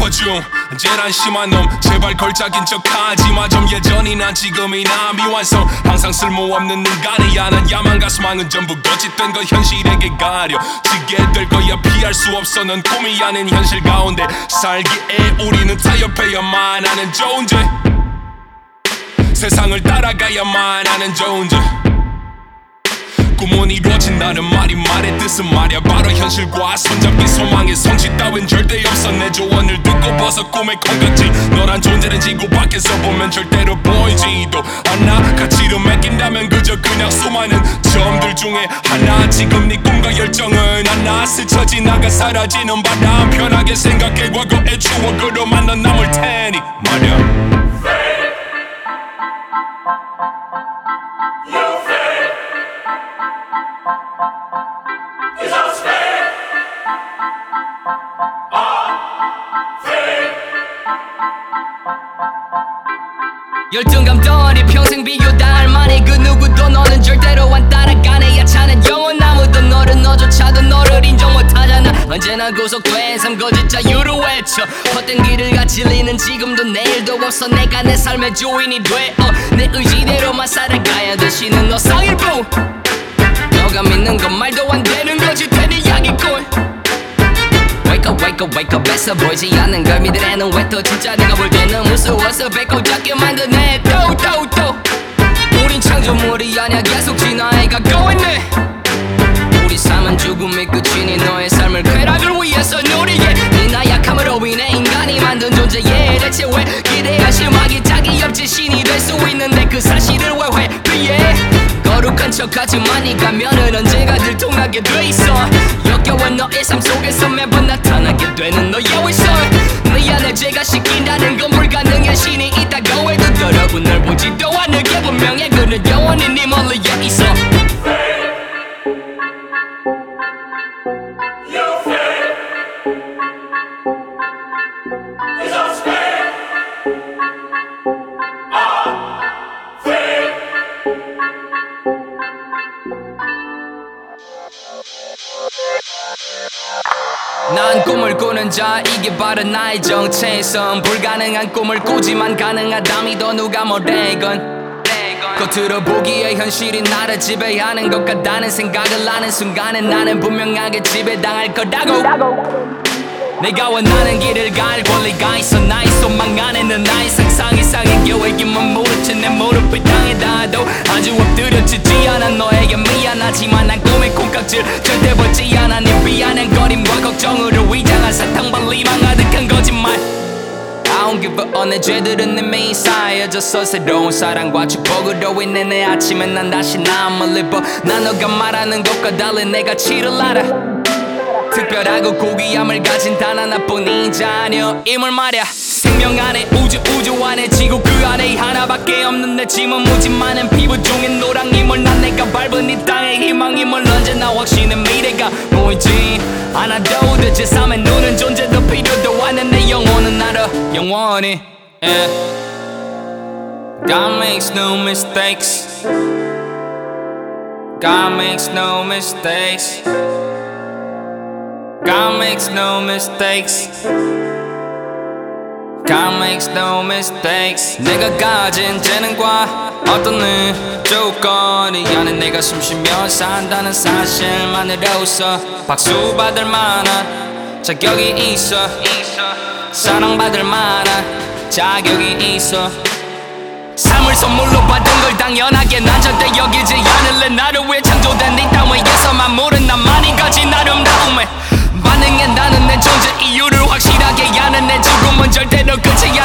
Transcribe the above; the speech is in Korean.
중 언제나 심한 놈 제발 걸작인 척하지마 좀 예전이나 지금이나 미완성 항상 쓸모없는 인간이야 난 야만 가수망은 전부 거짓된 거 현실에게 가려 지게 될 거야 피할 수 없어 넌 꿈이 아닌 현실 가운데 살기에 우리는 타협해야만 하는 존재 세상을 따라가야만 하는 존재 꿈은 이루어진다는 말이 말의 뜻은 말야 바로 현실과 손잡기 소망의 성취 따윈 절대 없어 내 조언을 듣고 벗어 꿈의 콩깍지 너란 존재는 지구 밖에서 보면 절대로 보이지도 않아 가치를 맡긴다면 그저 그냥 수많은 점들 중에 하나 지금 네 꿈과 열정은 하나 스쳐 지나가 사라지는 바람 편하게 생각해 과거의 추억으로만 넌 남을 테니 말야 열등감 덩어리 평생 비교당할 만해 그 누구도 너는 절대로 안 따라가네 야차는 영혼 아무도 너를 너조차도 너를 인정 못하잖아 언제나 구속된 삶 거짓 자유를 외쳐 헛된 길을 가질리는 지금도 내일도 없어 내가 내 삶의 주인이 돼 내 의지대로만 살아가야 돼 신은 너 상일뿐 너가 믿는 건 말도 안 되는 거지 되는 이야기꾼 Wake up 애써 보이지 않는 걸 믿으래는 왜 또 진짜 내가 볼 때는 무서워서 배꼽 잡게 만드네 또 우린 창조물이 아냐 계속 진화해가고 있네 우리 삶은 죽음이 끝이니 너의 삶을 쾌락을 위해서 누리게 네 나약함으로 인해 인간이 만든 존재에 대체 왜 기대야 실망이 자기 옆집 신이 될 수 있는데 그 사실을 왜 회피해 거룩한 척하지만 네 가면은 언제가 들통나게 돼 있어 역겨운 너의 삶 속에서 매번 나타나게 되는 너의 위선 네 안에 죄가 씻긴다는 건 불가능해 신이 있다고 해도 더러운 널 보지도 않게 분명해 그는 영원히 네 멀리에 있어 난 꿈을 꾸는 자 이게 바로 나의 정체성 불가능한 꿈을 꾸지만 가능하다 더 누가 뭐래건 겉으로 보기에 현실이 나를 지배하는 것 같다는 생각을 하는 순간에 나는 분명하게 지배당할 거라고 내가 원하는 길을 갈 권리가 있어 나의 소망 안에는 나의 상상 이상의 계획이면 모르지 내 무릎을 땅에 닿아도 아주 엎드려지지 않아 너에게 미안하지만 난 꿈의 콩깍질 절대 벗지 않아 네 미안한거림과 걱정으로 위장한 사탕발리만 가득한 거짓말 I don't give a 내 죄들은 이미 쌓여져서 새로운 사랑과 축복으로 인해 내 아침엔 난 다시 남을 입어 난 너가 말하는 것과 달리 내 가치를 알아 특별하고 고귀함을 가진 단 하나뿐인 자녀임을 말야 생명 안에 우주 안에 지구 그 안에 하나밖에 없는 내 짐은 무지만한 피부 중인 노랑임을 난 내가 밟은 이 땅의 희망임을 언제나 확신의 미래가 보이지 않아도 대체 삶의 눈은 존재도 필요도 않은 내 영혼은 알아 영원히 God makes no mistakes God makes no mistakes God makes no mistakes God makes no mistakes 내가 가진 재능과 어떤 조건이 안에 내가 숨쉬며 산다는 사실만으로서 박수 받을 만한 자격이 있어 사랑받을 만한 자격이 있어 삶을 선물로 받은 걸 당연하게 난 절대 여기지 않을래 나를 위해 창조된 이 땅 위에서만 모른 나만이 가진 아름다움에 반응해 나는 내 존재 이유를 확실하게 아는 내 죽음은 절대로 끝이